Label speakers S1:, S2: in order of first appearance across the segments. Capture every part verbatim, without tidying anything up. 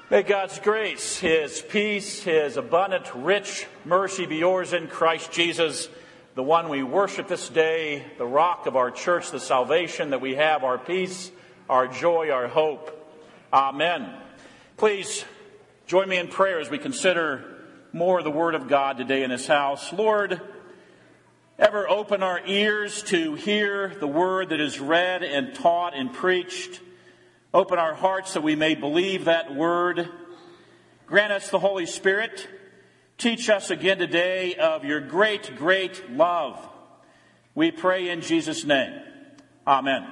S1: May God's grace, His peace, His abundant, rich mercy be yours in Christ Jesus, the one we worship this day, the rock of our church, the salvation that we have, our peace, our joy, our hope. Amen. Please join me in prayer as we consider more of the Word of God today in His house. Lord, ever open our ears to hear the Word that is read and taught and preached. Open our hearts that we may believe that Word. Grant us the Holy Spirit. Teach us again today of your great, great love. We pray in Jesus' name. Amen.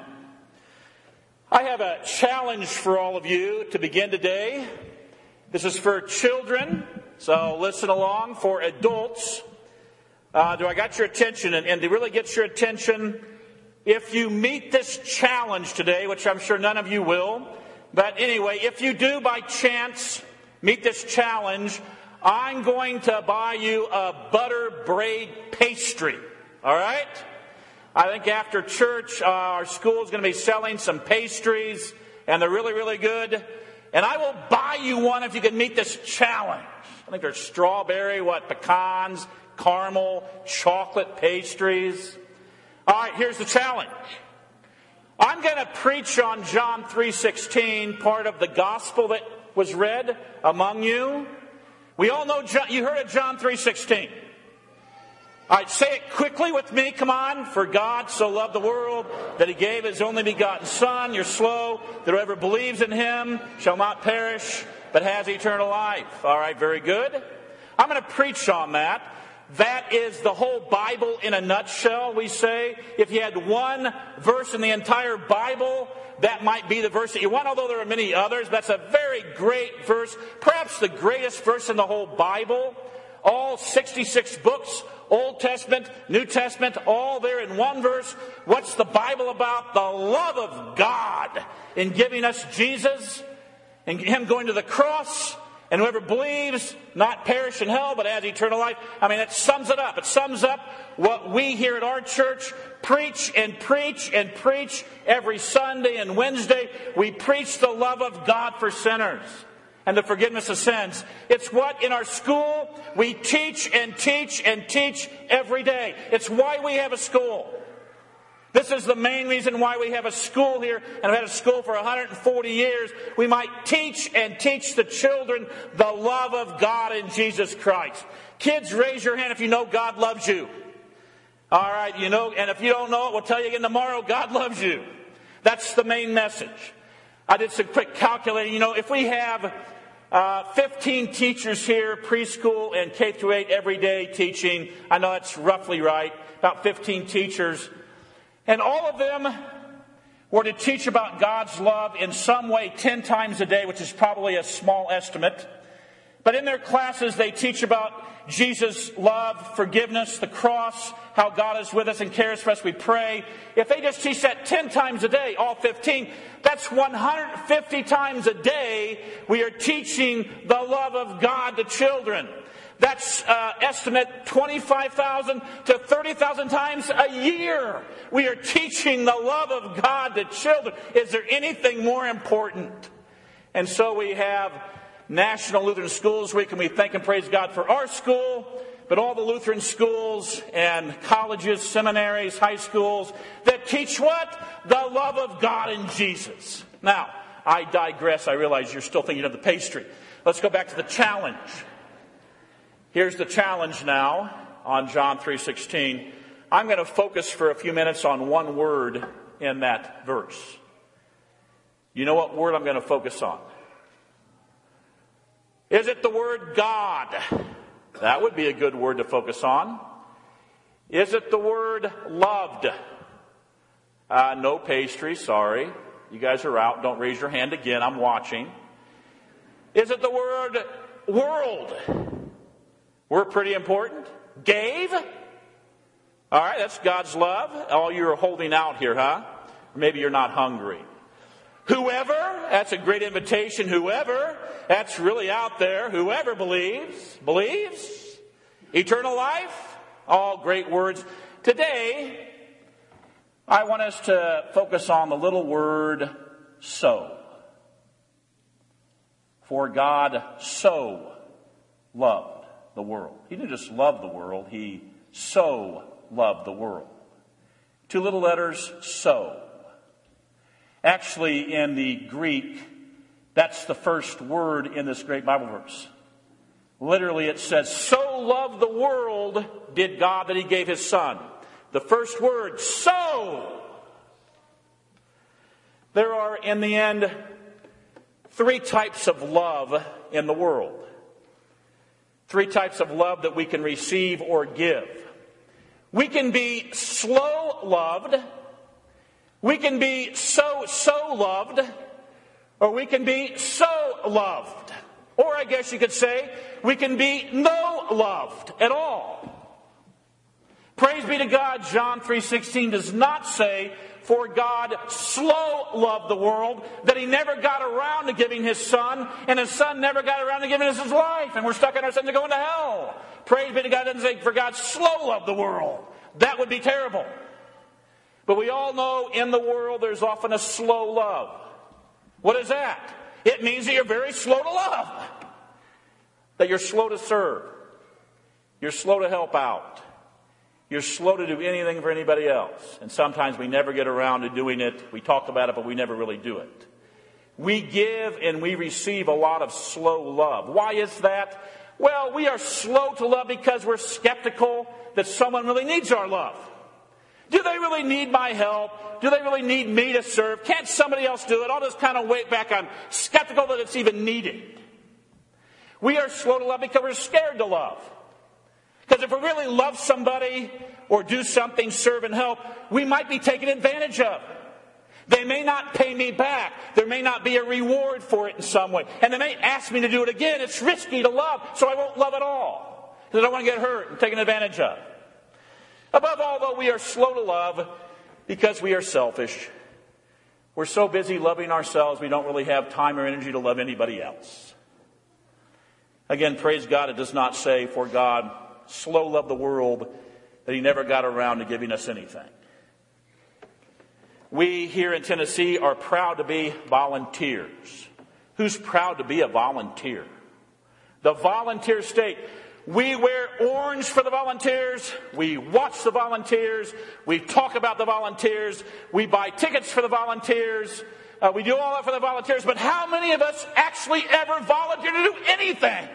S1: I have a challenge for all of you to begin today. This is for children, so listen along. For adults, uh, do I got your attention? And, and to really get your attention, if you meet this challenge today, which I'm sure none of you will, but anyway, if you do by chance meet this challenge, I'm going to buy you a butter braid pastry. All right? I think after church, uh, our school is going to be selling some pastries, and they're really, really good. And I will buy you one if you can meet this challenge. I think there's strawberry, what, pecans, caramel, chocolate pastries. All right, here's the challenge. I'm going to preach on John three sixteen, part of the gospel that was read among you. We all know, John, you heard of John three sixteen. All right, say it quickly with me, come on. For God so loved the world that He gave His only begotten Son. You're slow. That whoever believes in Him shall not perish, but has eternal life. All right, very good. I'm going to preach on that. That is the whole Bible in a nutshell, we say. If you had one verse in the entire Bible, that might be the verse that you want, although there are many others. That's a very great verse, perhaps the greatest verse in the whole Bible. All sixty-six books, Old Testament, New Testament, all there in one verse. What's the Bible about? The love of God in giving us Jesus and Him going to the cross. And whoever believes, not perish in hell, but has eternal life. I mean, it sums it up. It sums up what we here at our church preach and preach and preach every Sunday and Wednesday. We preach the love of God for sinners and the forgiveness of sins. It's what in our school we teach and teach and teach every day. It's why we have a school. This is the main reason why we have a school here, and I've had a school for one hundred forty years. We might teach and teach the children the love of God in Jesus Christ. Kids, raise your hand if you know God loves you. All right, you know, and if you don't know it, we'll tell you again tomorrow, God loves you. That's the main message. I did some quick calculating. You know, if we have uh, fifteen teachers here, preschool and K through eight every day teaching, I know that's roughly right, about fifteen teachers. And all of them were to teach about God's love in some way ten times a day, which is probably a small estimate. But in their classes, they teach about Jesus' love, forgiveness, the cross, how God is with us and cares for us. We pray. If they just teach that ten times a day, all fifteen, that's one hundred fifty times a day we are teaching the love of God to children. That's uh, estimate twenty-five thousand to thirty thousand times a year. We are teaching the love of God to children. Is there anything more important? And so we have National Lutheran Schools Week, and we thank and praise God for our school, but all the Lutheran schools and colleges, seminaries, high schools that teach what? The love of God in Jesus. Now, I digress. I realize you're still thinking of the pastry. Let's go back to the challenge. Here's the challenge now on John three sixteen. I'm going to focus for a few minutes on one word in that verse. You know what word I'm going to focus on? Is it the word God? That would be a good word to focus on. Is it the word loved? Uh, no pastry, sorry. You guys are out. Don't raise your hand again. I'm watching. Is it the word world? We're pretty important. Gave? All right, that's God's love. All you're holding out here, huh? Or maybe you're not hungry. Whoever, that's a great invitation. Whoever, that's really out there. Whoever believes, believes. Eternal life, all great words. Today, I want us to focus on the little word so. For God so loved the world. He didn't just love the world, he so loved the world. Two little letters, so. Actually, in the Greek, that's the first word in this great Bible verse. Literally, it says, so loved the world did God that he gave his son. The first word, so. There are, in the end, three types of love in the world. Three types of love that we can receive or give. We can be slow loved. We can be so, so loved. Or we can be so loved. Or I guess you could say, we can be no loved at all. Praise be to God, John three sixteen does not say, for God slow loved the world, that he never got around to giving his son, and his son never got around to giving us his life, and we're stuck in our sins and going to hell. Praise be to God, it doesn't say, for God slow loved the world. That would be terrible. But we all know in the world there's often a slow love. What is that? It means that you're very slow to love. That you're slow to serve. You're slow to help out. You're slow to do anything for anybody else. And sometimes we never get around to doing it. We talk about it, but we never really do it. We give and we receive a lot of slow love. Why is that? Well, we are slow to love because we're skeptical that someone really needs our love. Do they really need my help? Do they really need me to serve? Can't somebody else do it? I'll just kind of wait back. I'm skeptical that it's even needed. We are slow to love because we're scared to love. Because if we really love somebody or do something, serve and help, we might be taken advantage of. They may not pay me back. There may not be a reward for it in some way. And they may ask me to do it again. It's risky to love, so I won't love at all. Because I don't want to get hurt and taken advantage of. Above all, though, we are slow to love because we are selfish. We're so busy loving ourselves, we don't really have time or energy to love anybody else. Again, praise God, it does not say, for God slow loved the world, that he never got around to giving us anything. We here in Tennessee are proud to be volunteers. Who's proud to be a volunteer? The volunteer state. We wear orange for the volunteers. We watch the volunteers. We talk about the volunteers. We buy tickets for the volunteers. Uh, we do all that for the volunteers. But how many of us actually ever volunteer to do anything?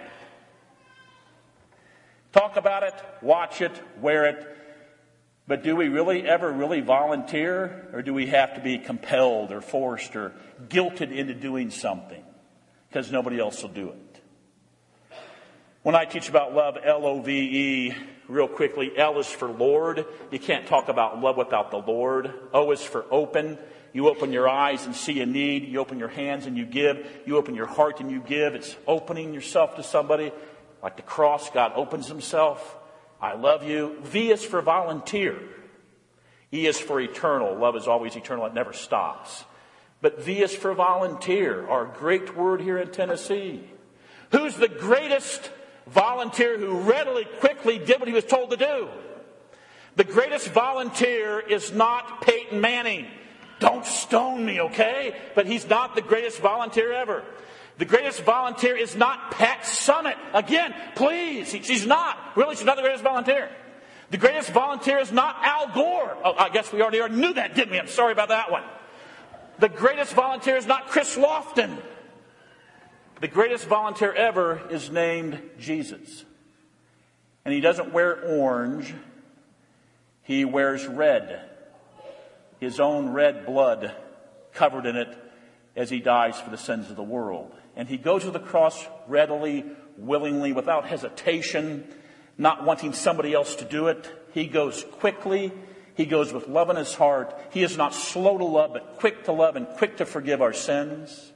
S1: Talk about it, watch it, wear it. But do we really ever really volunteer? Or do we have to be compelled or forced or guilted into doing something because nobody else will do it? When I teach about love, L O V E, real quickly, L is for Lord. You can't talk about love without the Lord. O is for open. You open your eyes and see a need. You open your hands and you give. You open your heart and you give. It's opening yourself to somebody. Like the cross, God opens himself. I love you. V is for volunteer. E is for eternal. Love is always eternal. It never stops. But V is for volunteer, our great word here in Tennessee. Who's the greatest volunteer who readily, quickly did what he was told to do? The greatest volunteer is not Peyton Manning. Don't stone me, okay? But he's not the greatest volunteer ever. The greatest volunteer is not Pat Summitt. Again, please, she's not. Really, she's not the greatest volunteer. The greatest volunteer is not Al Gore. Oh, I guess we already knew that, didn't we? I'm sorry about that one. The greatest volunteer is not Chris Lofton. The greatest volunteer ever is named Jesus. And he doesn't wear orange. He wears red. His own red blood covered in it as he dies for the sins of the world. And he goes to the cross readily, willingly, without hesitation, not wanting somebody else to do it. He goes quickly. He goes with love in his heart. He is not slow to love, but quick to love and quick to forgive our sins.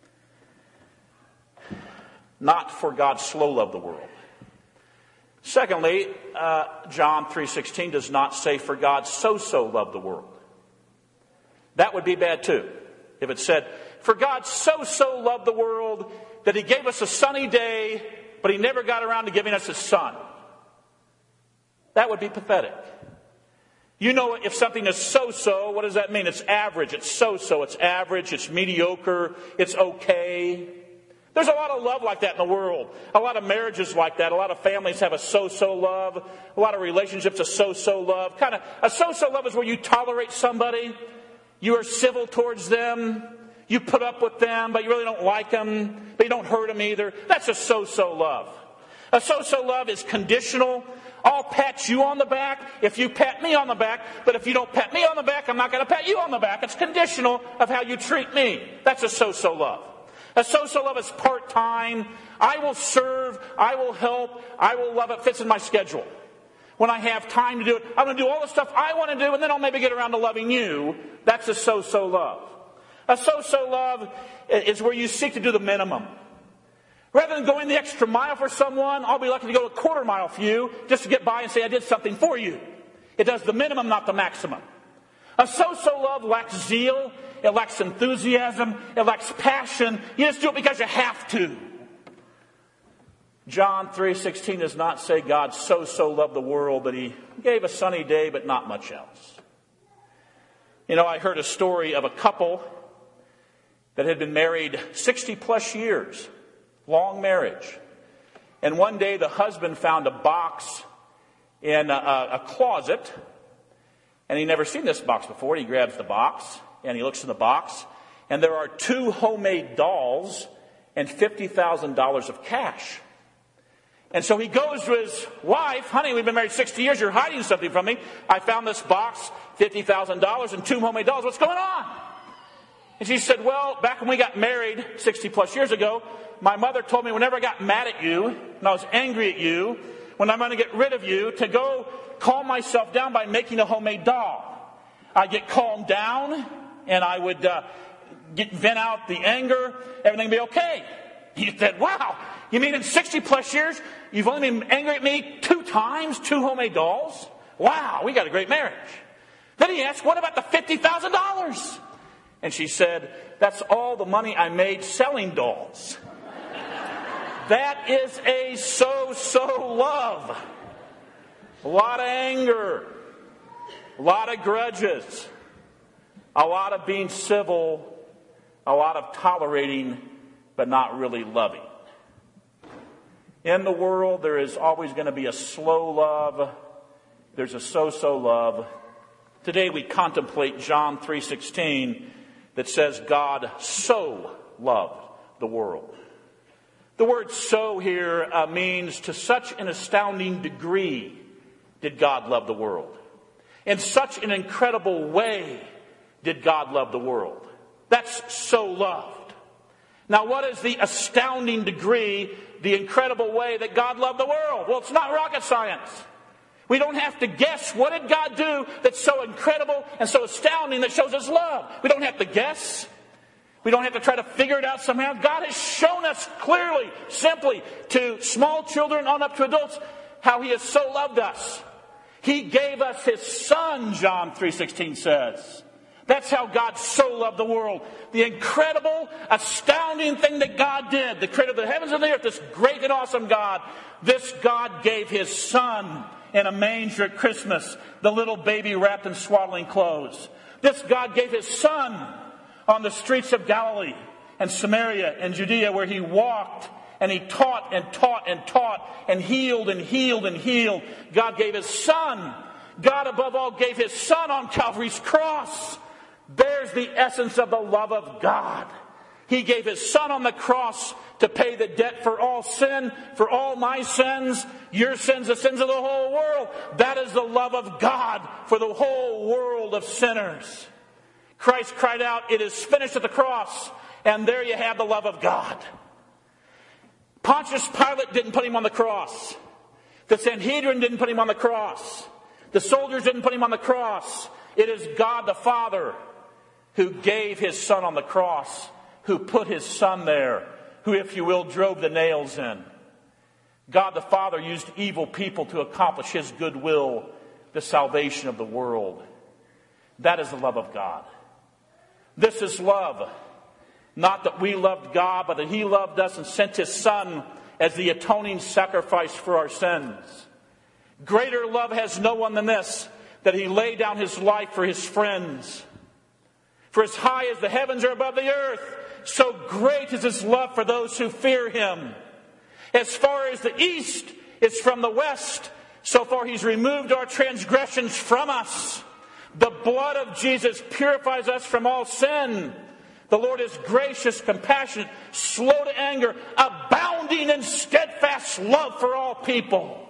S1: Not for God slow loved the world. Secondly, uh, John three sixteen does not say for God so-so loved the world. That would be bad too. If it said, for God so-so loved the world that he gave us a sunny day, but he never got around to giving us his son. That would be pathetic. You know, if something is so-so, what does that mean? It's average. It's so-so. It's average. It's mediocre. It's okay. There's a lot of love like that in the world. A lot of marriages like that. A lot of families have a so-so love. A lot of relationships, a so-so love. Kind of a so-so love is where you tolerate somebody. You are civil towards them. You put up with them, but you really don't like them. But you don't hurt them either. That's a so-so love. A so-so love is conditional. I'll pat you on the back if you pat me on the back. But if you don't pat me on the back, I'm not going to pat you on the back. It's conditional of how you treat me. That's a so-so love. A so-so love is part-time. I will serve. I will help. I will love. It fits in my schedule. When I have time to do it, I'm going to do all the stuff I want to do, and then I'll maybe get around to loving you. That's a so-so love. A so-so love is where you seek to do the minimum. Rather than going the extra mile for someone, I'll be lucky to go a quarter mile for you just to get by and say I did something for you. It does the minimum, not the maximum. A so-so love lacks zeal. It lacks enthusiasm. It lacks passion. You just do it because you have to. John three sixteen does not say God so-so loved the world that he gave a sunny day but not much else. You know, I heard a story of a couple that had been married sixty plus years. Long marriage. And one day the husband found a box in a, a closet. And he'd never seen this box before. He grabs the box and he looks in the box. And there are two homemade dolls and fifty thousand dollars of cash. And so he goes to his wife. Honey, we've been married sixty years. You're hiding something from me. I found this box, fifty thousand dollars and two homemade dolls. What's going on? And she said, well, back when we got married sixty plus years ago, my mother told me whenever I got mad at you and I was angry at you, when I'm going to get rid of you, to go calm myself down by making a homemade doll. I'd get calmed down and I would uh, get, vent out the anger. Everything would be okay. He said, wow, you mean in sixty plus years, you've only been angry at me two times, two homemade dolls? Wow, we got a great marriage. Then he asked, what about the fifty thousand dollars? And she said, that's all the money I made selling dolls. That is a so-so love. A lot of anger. A lot of grudges. A lot of being civil. A lot of tolerating, but not really loving. In the world, there is always going to be a slow love. There's a so-so love. Today we contemplate John three sixteen that says God so loved the world. The word so here uh, means to such an astounding degree did God love the world. In such an incredible way did God love the world. That's so loved. Now what is the astounding degree, the incredible way that God loved the world? Well, it's not rocket science. We don't have to guess what did God do that's so incredible and so astounding that shows his love. We don't have to guess. We don't have to try to figure it out somehow. God has shown us clearly, simply, to small children on up to adults, how he has so loved us. He gave us his son, John three sixteen says. That's how God so loved the world. The incredible, astounding thing that God did, the creator of the heavens and the earth, this great and awesome God, this God gave his son in a manger at Christmas, the little baby wrapped in swaddling clothes. This God gave his son on the streets of Galilee and Samaria and Judea, where he walked and he taught and taught and taught and healed and healed and healed. God gave his son. God above all gave his son on Calvary's cross. There's the essence of the love of God. He gave his son on the cross to pay the debt for all sin, for all my sins, your sins, the sins of the whole world. That is the love of God for the whole world of sinners. Christ cried out, it is finished at the cross. And there you have the love of God. Pontius Pilate didn't put him on the cross. The Sanhedrin didn't put him on the cross. The soldiers didn't put him on the cross. It is God the Father who gave his son on the cross, who put his son there, who, if you will, drove the nails in. God the Father used evil people to accomplish his good will, the salvation of the world. That is the love of God. This is love. Not that we loved God, but that he loved us and sent his son as the atoning sacrifice for our sins. Greater love has no one than this, that he laid down his life for his friends. For as high as the heavens are above the earth, so great is his love for those who fear him. As far as the east is from the west, so far he's removed our transgressions from us. The blood of Jesus purifies us from all sin. The Lord is gracious, compassionate, slow to anger, abounding in steadfast love for all people.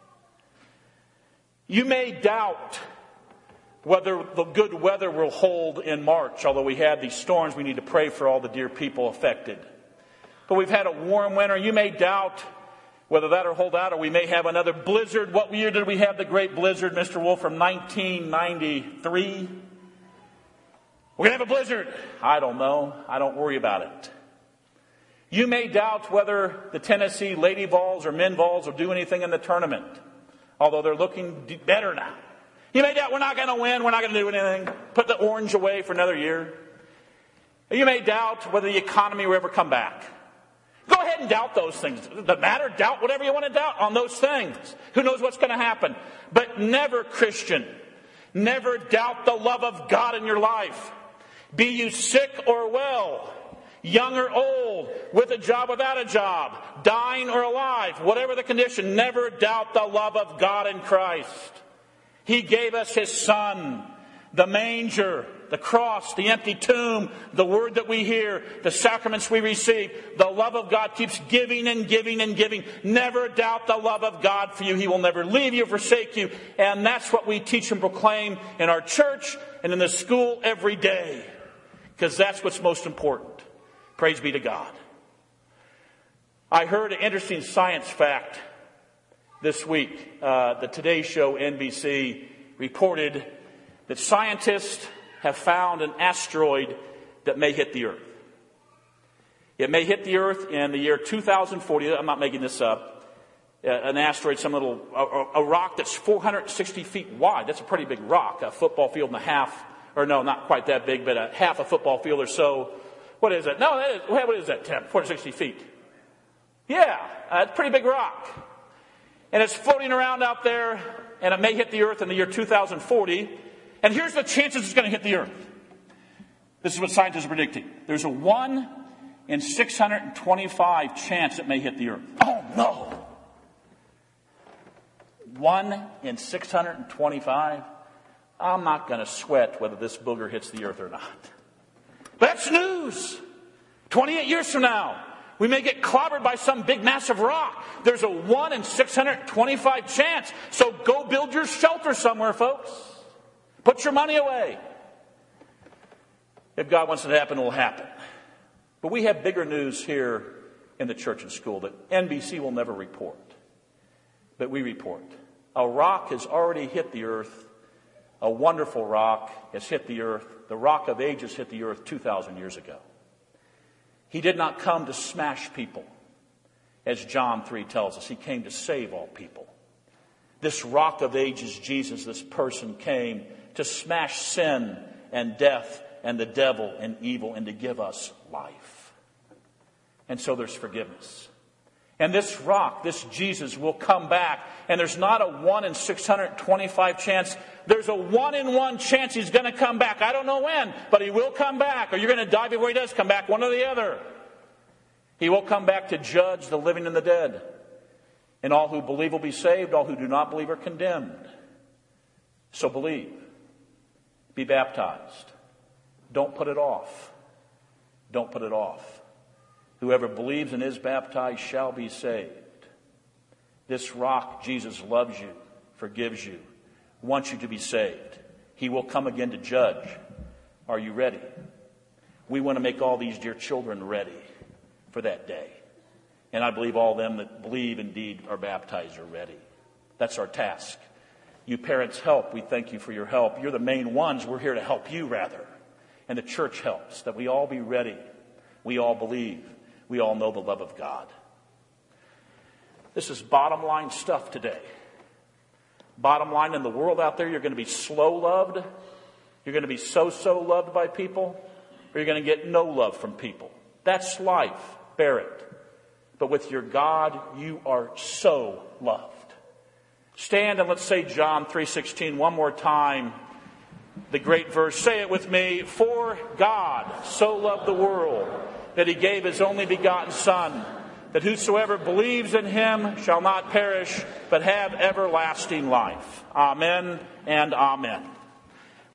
S1: You may doubt whether the good weather will hold in March. Although we had these storms, we need to pray for all the dear people affected. But we've had a warm winter. You may doubt whether that will hold out, or we may have another blizzard. What year did we have the great blizzard, Mister Wolf, from nineteen ninety-three? We're going to have a blizzard. I don't know. I don't worry about it. You may doubt whether the Tennessee Lady Vols or Men Vols will do anything in the tournament, although they're looking better now. You may doubt we're not going to win, we're not going to do anything. Put the orange away for another year. You may doubt whether the economy will ever come back. Go ahead and doubt those things. It doesn't matter. Doubt whatever you want to doubt on those things. Who knows what's going to happen? But never, Christian, never doubt the love of God in your life. Be you sick or well, young or old, with a job, without a job, dying or alive, whatever the condition, never doubt the love of God in Christ. He gave us his Son, the manger, the cross, the empty tomb, the word that we hear, the sacraments we receive. The love of God keeps giving and giving and giving. Never doubt the love of God for you. He will never leave you, forsake you. And that's what we teach and proclaim in our church and in the school every day. Because that's what's most important. Praise be to God. I heard an interesting science fact this week. Uh, the Today Show, N B C, reported that scientists have found an asteroid that may hit the Earth. It may hit the Earth in the year two thousand forty. I'm not making this up. Uh, an asteroid, some little, a, a rock that's four hundred sixty feet wide. That's a pretty big rock, a football field and a half. Or no, not quite that big, but a half a football field or so. What is it? No, that is, what is that, Tim? four hundred sixty feet. Yeah, uh, it's a pretty big rock. And it's floating around out there, and it may hit the Earth in the year two thousand forty. And here's the chances it's going to hit the Earth. This is what scientists are predicting. There's a one in six hundred twenty-five chance it may hit the Earth. Oh, no. one in six hundred twenty-five? I'm not going to sweat whether this booger hits the Earth or not. But that's news. twenty-eight years from now, we may get clobbered by some big massive rock. There's a one in six hundred twenty-five chance. So go build your shelter somewhere, folks. Put your money away. If God wants it to happen, it will happen. But we have bigger news here in the church and school that N B C will never report. But we report. A rock has already hit the Earth. A wonderful rock has hit the Earth. The Rock of Ages hit the Earth two thousand years ago. He did not come to smash people, as John three tells us. He came to save all people. This Rock of Ages, Jesus, this person, came to smash sin and death and the devil and evil and to give us life. And so there's forgiveness. And this rock, this Jesus, will come back. And there's not a one in six hundred twenty-five chance. There's a one in one chance he's going to come back. I don't know when, but he will come back. Or you're going to die before he does come back, one or the other. He will come back to judge the living and the dead. And all who believe will be saved. All who do not believe are condemned. So believe. Be baptized. Don't put it off. Don't put it off. Whoever believes and is baptized shall be saved. This rock, Jesus, loves you, forgives you, wants you to be saved. He will come again to judge. Are you ready? We want to make all these dear children ready for that day. And I believe all them that believe indeed are baptized are ready. That's our task. You parents help. We thank you for your help. You're the main ones. We're here to help you, rather. And the church helps, that we all be ready. We all believe. We all know the love of God. This is bottom line stuff today. Bottom line, in the world out there, you're going to be slow loved. You're going to be so-so loved by people. Or you're going to get no love from people. That's life. Bear it. But with your God, you are so loved. Stand and let's say John three sixteen one more time. The great verse. Say it with me. For God so loved the world that he gave his only begotten Son, that whosoever believes in him shall not perish, but have everlasting life. Amen and amen.